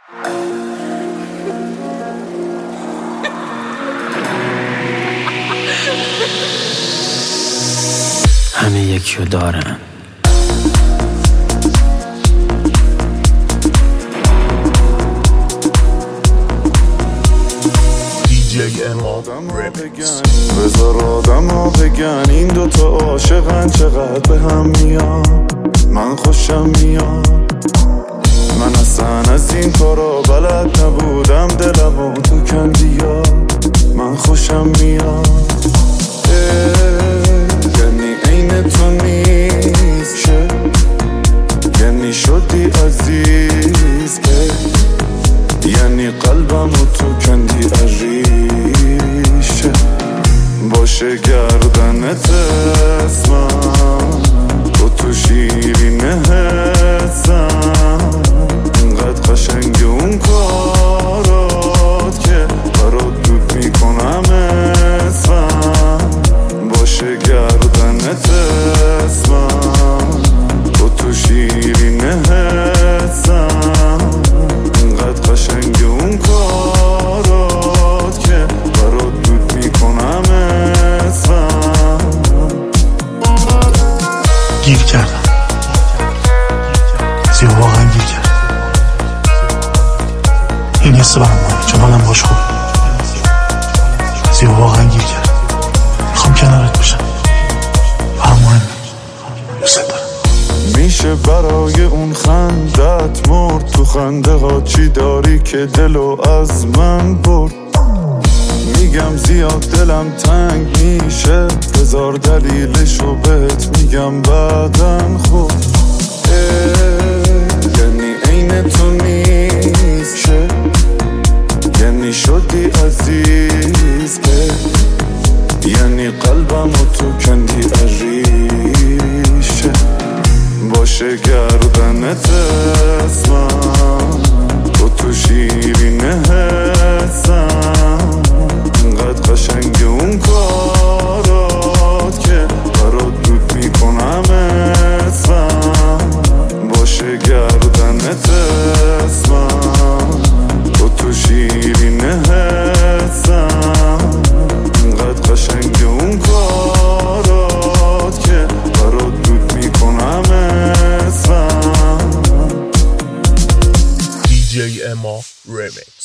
همه یکیو دارن. بذار آدم ها بگن این دوتا عاشقن چقدر به هم میان. من خوشم میاد، من اصلا از این کارا بلد نبودم، دلمو تو کندیا. من خوشم میاد، یعنی عین تو نیست شه، یعنی شدی عزیز که، یعنی قلبمو تو کندی عریشه. باشه گردنت اسمم، تو شیرینه حسم، اینقدر قشنگ اون کارات که برات دود میکنم اسمم. باشه گردنت اسمم، تو شیرینه حسم، اینقدر قشنگ اون کارات که برات دود میکنم اسمم. گیر کردم، زیو واقعا گیر کردم. این حس برام مهمه چون حالم باش خوبه. زیو واقعا گیر کردم، میخوام کنارت باشم، برام مهمه، دوست دارم. میشه برای اون خندت مرد، تو خنده ها چی داری که دلو از من برد. میگم زیاد دلم تنگ میشه، بذار دلیلشو بهت میگم بعدن. خب یعنی عین تو نیست شه، یعنی شدی عزیز که، یعنی قلبمو تو کندی عریشه. باشه گردنت اسمم، تو شیرینه حسم، اینقدر قشنگ اون کارات که برات دود میکنم اسمم. باشه گردنت اسمم، تو شیرینه حسم، اینقدر قشنگ اون کارات که برات دود میکنم اسمم. DJ Emma Remix.